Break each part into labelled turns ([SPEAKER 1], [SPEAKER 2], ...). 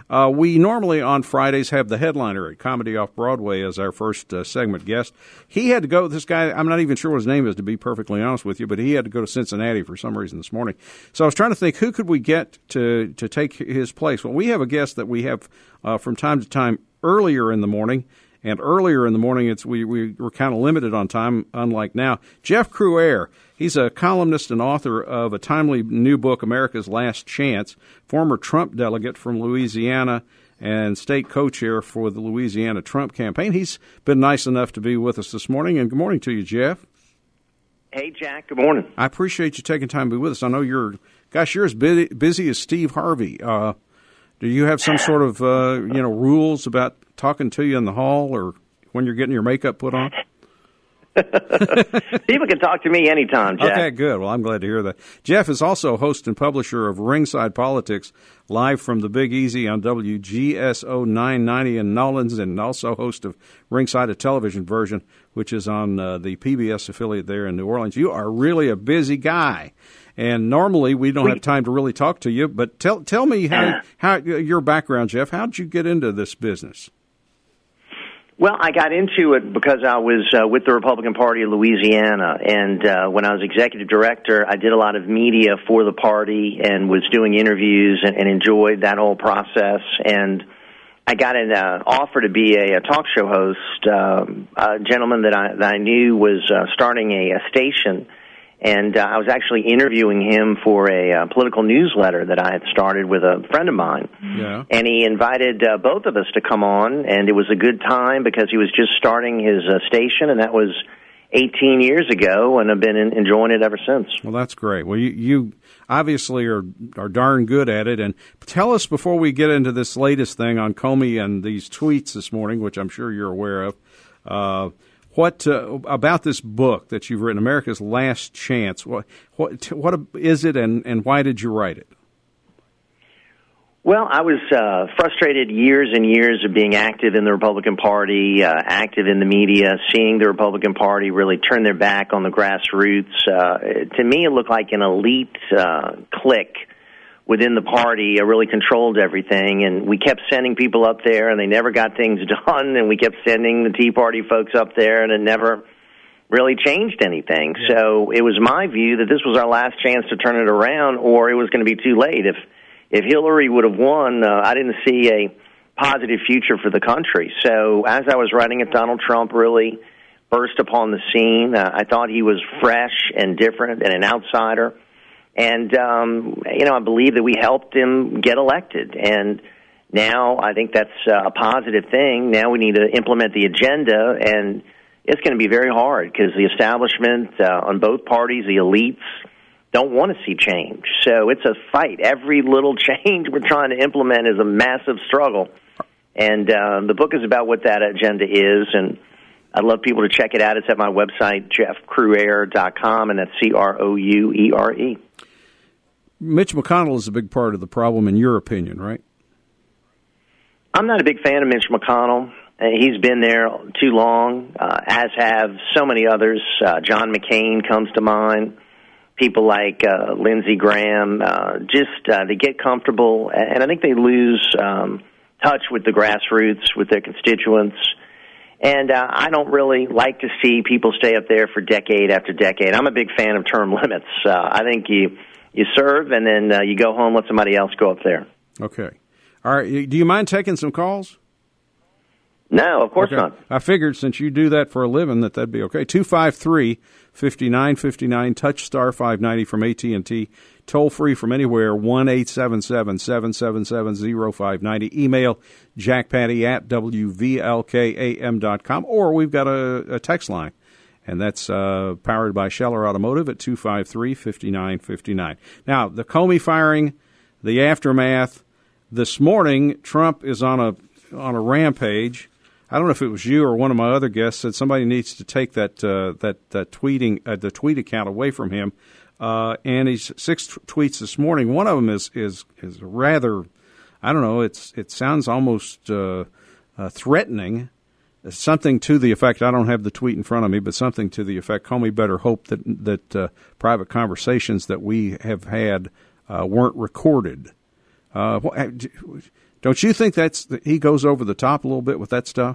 [SPEAKER 1] We normally on Fridays have the headliner at Comedy Off Broadway as our first segment guest. He had to go, this guy, I'm not even sure what his name is, to be perfectly honest with you, but he had to go to Cincinnati for some reason this morning. So I was trying to think, who could we get to take his place? Well, we have a guest that we have from time to time earlier in the morning. And earlier in the morning, we were kind of limited on time, unlike now. Jeff Crouere, he's a columnist and author of a timely new book, America's Last Chance, former Trump delegate from Louisiana and state co-chair for the Louisiana Trump campaign. He's been nice enough to be with us this morning, and good morning to you, Jeff.
[SPEAKER 2] Hey, Jack. Good morning.
[SPEAKER 1] I appreciate you taking time to be with us. I know you're as busy as Steve Harvey. Do you have some sort of, rules about talking to you in the hall or when you're getting your makeup put on?
[SPEAKER 2] People can talk to me anytime, Jack.
[SPEAKER 1] Okay, good. Well, I'm glad to hear that. Jeff is also host and publisher of Ringside Politics, live from the Big Easy on WGSO 990 in Nolens, and also host of Ringside, a television version, which is on the PBS affiliate there in New Orleans. You are really a busy guy. And normally we don't have time to really talk to you, but tell me how your background, Jeff. How did you get into this business?
[SPEAKER 2] Well, I got into it because I was with the Republican Party of Louisiana, and when I was executive director, I did a lot of media for the party and was doing interviews and enjoyed that whole process. And I got an offer to be a talk show host. A gentleman that I knew was starting a station. And I was actually interviewing him for a political newsletter that I had started with a friend of mine.
[SPEAKER 1] Yeah.
[SPEAKER 2] And he invited both of us to come on, and it was a good time because he was just starting his station, and that was 18 years ago, and I've been enjoying it ever since.
[SPEAKER 1] Well, that's great. Well, you obviously are darn good at it. And tell us, before we get into this latest thing on Comey and these tweets this morning, which I'm sure you're aware of, what about this book that you've written, America's Last Chance? What is it, and why did you write it?
[SPEAKER 2] Well, I was frustrated years and years of being active in the Republican Party, active in the media, seeing the Republican Party really turn their back on the grassroots. To me, it looked like an elite clique within the party really controlled everything, and we kept sending people up there, and they never got things done, and we kept sending the Tea Party folks up there, and it never really changed anything. Yeah. So it was my view that this was our last chance to turn it around, or it was going to be too late. If Hillary would have won, I didn't see a positive future for the country. So as I was writing it, Donald Trump really burst upon the scene. I thought he was fresh and different and an outsider. And, I believe that we helped him get elected. And now I think that's a positive thing. Now we need to implement the agenda, and it's going to be very hard because the establishment on both parties, the elites, don't want to see change. So it's a fight. Every little change we're trying to implement is a massive struggle. And the book is about what that agenda is, and I'd love people to check it out. It's at my website, jeffcrouere.com, and that's Crouere.
[SPEAKER 1] Mitch McConnell is a big part of the problem, in your opinion, right?
[SPEAKER 2] I'm not a big fan of Mitch McConnell. He's been there too long, as have so many others. John McCain comes to mind. People like Lindsey Graham, they get comfortable, and I think they lose touch with the grassroots, with their constituents. And I don't really like to see people stay up there for decade after decade. I'm a big fan of term limits. I think you serve, and then you go home, let somebody else go up there. Okay.
[SPEAKER 1] All right. Do you mind taking some calls?
[SPEAKER 2] No, of course not.
[SPEAKER 1] I figured since you do that for a living that'd be okay. 253-5959, touch star 590 from AT&T. Toll free from anywhere, 1-877-777-0590. Email jackpatty@wvlkam.com, or we've got a text line. And that's powered by Scheller Automotive at 253-5959. Now, the Comey firing, the aftermath. This morning, Trump is on a rampage. I don't know if it was you or one of my other guests said somebody needs to take that tweeting the tweet account away from him. And he's 6 tweets this morning. One of them is rather, I don't know. It sounds almost threatening. Something to the effect, I don't have the tweet in front of me, but something to the effect, Comey better hope that private conversations that we have had weren't recorded. Don't you think he goes over the top a little bit with that stuff?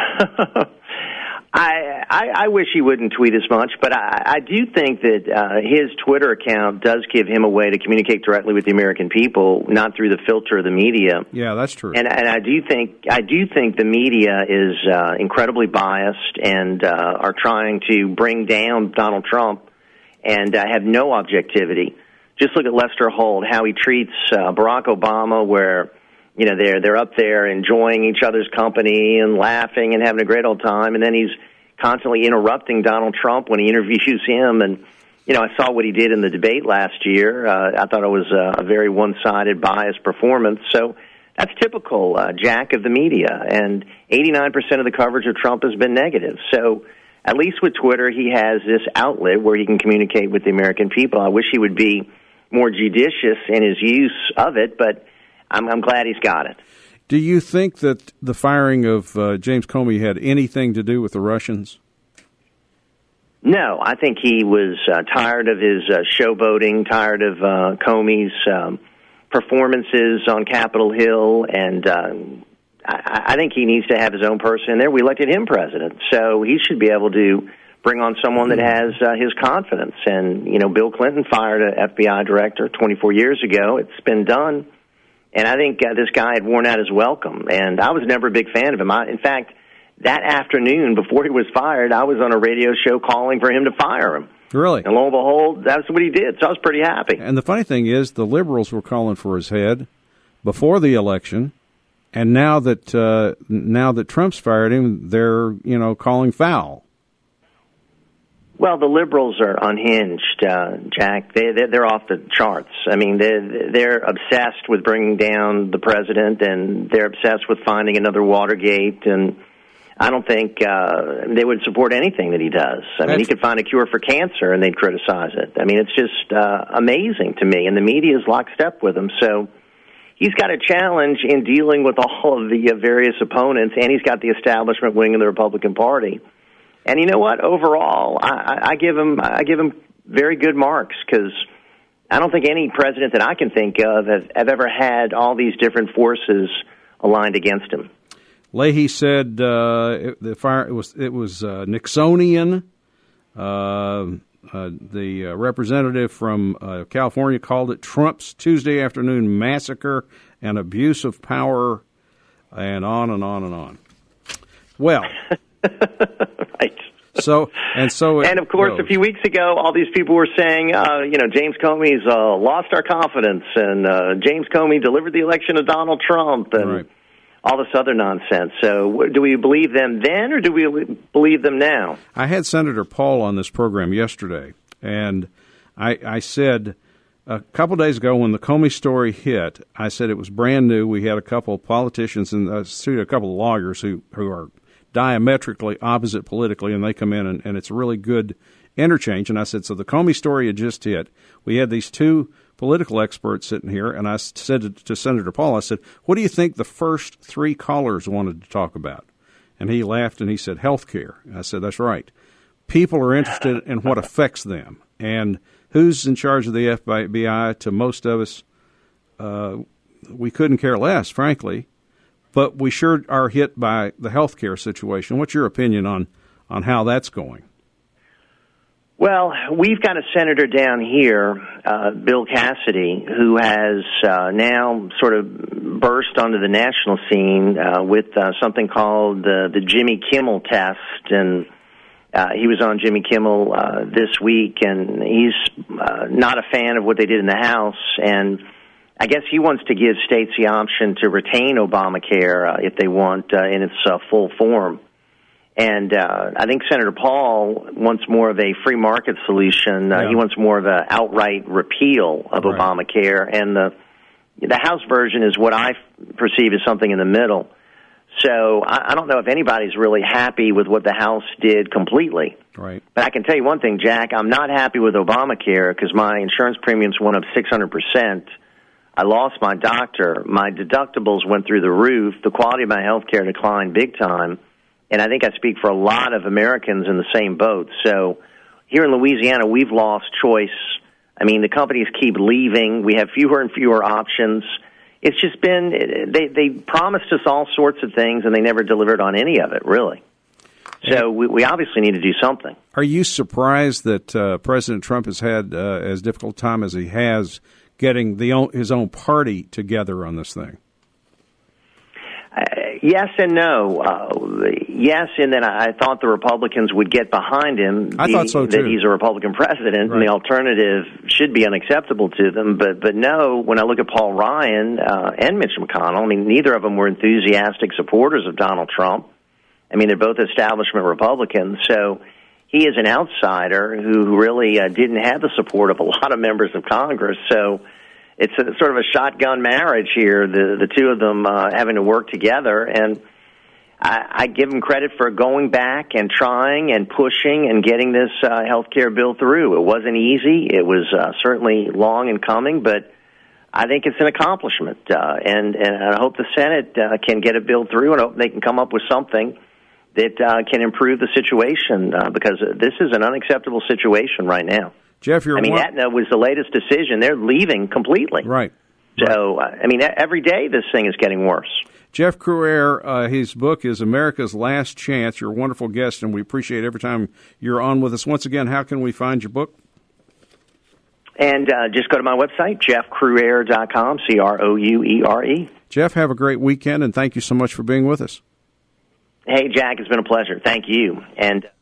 [SPEAKER 2] I wish he wouldn't tweet as much, but I do think that his Twitter account does give him a way to communicate directly with the American people, not through the filter of the media.
[SPEAKER 1] Yeah, that's true.
[SPEAKER 2] And I do think the media is incredibly biased and are trying to bring down Donald Trump and have no objectivity. Just look at Lester Holt, how he treats Barack Obama, where they're up there enjoying each other's company and laughing and having a great old time, and then he's constantly interrupting Donald Trump when he interviews him. And I saw what he did in the debate last year. I thought it was a very one-sided, biased performance. So that's typical, Jack, of the media. And 89% of the coverage of Trump has been negative. So at least with Twitter, he has this outlet where he can communicate with the American people. I wish he would be more judicious in his use of it, but I'm glad he's got it.
[SPEAKER 1] Do you think that the firing of James Comey had anything to do with the Russians?
[SPEAKER 2] No, I think he was tired of his showboating, tired of Comey's performances on Capitol Hill, and I think he needs to have his own person in there. We elected him president, so he should be able to bring on someone that has his confidence. And, Bill Clinton fired an FBI director 24 years ago. It's been done. And I think this guy had worn out his welcome, and I was never a big fan of him. In fact, that afternoon, before he was fired, I was on a radio show calling for him to fire him.
[SPEAKER 1] Really?
[SPEAKER 2] And lo and behold, that's what he did, so I was pretty happy.
[SPEAKER 1] And the funny thing is, the liberals were calling for his head before the election, and now that Trump's fired him, they're, calling foul.
[SPEAKER 2] Well, the liberals are unhinged, Jack. They're off the charts. I mean, they're obsessed with bringing down the president, and they're obsessed with finding another Watergate. And I don't think they would support anything that he does. I mean, he could find a cure for cancer, and they'd criticize it. I mean, it's just amazing to me, and the media is lockstep with him. So he's got a challenge in dealing with all of the various opponents, and he's got the establishment wing of the Republican Party. And you know what? Overall, I give him very good marks, because I don't think any president that I can think of have ever had all these different forces aligned against him.
[SPEAKER 1] Leahy said the fire it was Nixonian. The representative from California called it Trump's Tuesday afternoon massacre and abuse of power, and on and on and on. Well.
[SPEAKER 2] Right.
[SPEAKER 1] And
[SPEAKER 2] of course, a few weeks ago, all these people were saying, James Comey's lost our confidence, and James Comey delivered the election to Donald Trump, and all this other nonsense. So do we believe them then, or do we believe them now?
[SPEAKER 1] I had Senator Paul on this program yesterday, and I said a couple days ago when the Comey story hit, I said it was brand new. We had a couple of politicians and a couple of lawyers who are diametrically opposite politically, and they come in, and it's a really good interchange. And I said, so the Comey story had just hit. We had these two political experts sitting here, and I said to Senator Paul, I said, what do you think the first three callers wanted to talk about? And he laughed, and he said, health care. I said, that's right. People are interested in what affects them. And who's in charge of the FBI? To most of us, we couldn't care less, frankly. But we sure are hit by the health care situation. What's your opinion on how that's going?
[SPEAKER 2] Well, we've got a senator down here, Bill Cassidy, who has now sort of burst onto the national scene with something called the Jimmy Kimmel test. And he was on Jimmy Kimmel this week, and he's not a fan of what they did in the House. And I guess he wants to give states the option to retain Obamacare if they want in its full form. And I think Senator Paul wants more of a free market solution. He wants more of an outright repeal of Obamacare. And the House version is what I perceive as something in the middle. So I don't know if anybody's really happy with what the House did completely.
[SPEAKER 1] Right.
[SPEAKER 2] But I can tell you one thing, Jack. I'm not happy with Obamacare because my insurance premiums went up 600%. I lost my doctor. My deductibles went through the roof. The quality of my health care declined big time. And I think I speak for a lot of Americans in the same boat. So here in Louisiana, we've lost choice. I mean, the companies keep leaving. We have fewer and fewer options. it's just been, they promised us all sorts of things, and they never delivered on any of it, really. So we obviously need to do something.
[SPEAKER 1] Are you surprised that President Trump has had as difficult a time as he has getting his own party together on this thing?
[SPEAKER 2] Yes and no. Yes, in that I thought the Republicans would get behind him.
[SPEAKER 1] I thought so, too.
[SPEAKER 2] That he's a Republican president,
[SPEAKER 1] right.
[SPEAKER 2] And the alternative should be unacceptable to them. But no, when I look at Paul Ryan and Mitch McConnell, I mean, neither of them were enthusiastic supporters of Donald Trump. I mean, they're both establishment Republicans, so he is an outsider who really didn't have the support of a lot of members of Congress. So it's sort of a shotgun marriage here, the two of them having to work together. And I give them credit for going back and trying and pushing and getting this health care bill through. It wasn't easy. It was certainly long in coming, but I think it's an accomplishment. And I hope the Senate can get a bill through, and I hope they can come up with something that can improve the situation, because this is an unacceptable situation right now.
[SPEAKER 1] Jeff,
[SPEAKER 2] Aetna was the latest decision. They're leaving completely.
[SPEAKER 1] Right.
[SPEAKER 2] So, every day this thing is getting worse.
[SPEAKER 1] Jeff Crouere, his book is America's Last Chance. You're a wonderful guest, and we appreciate every time you're on with us. Once again, how can we find your book?
[SPEAKER 2] And just go to my website, jeffcrouere.com, Crouere.
[SPEAKER 1] Jeff, have a great weekend, and thank you so much for being with us.
[SPEAKER 2] Hey, Jack, it's been a pleasure. Thank you. And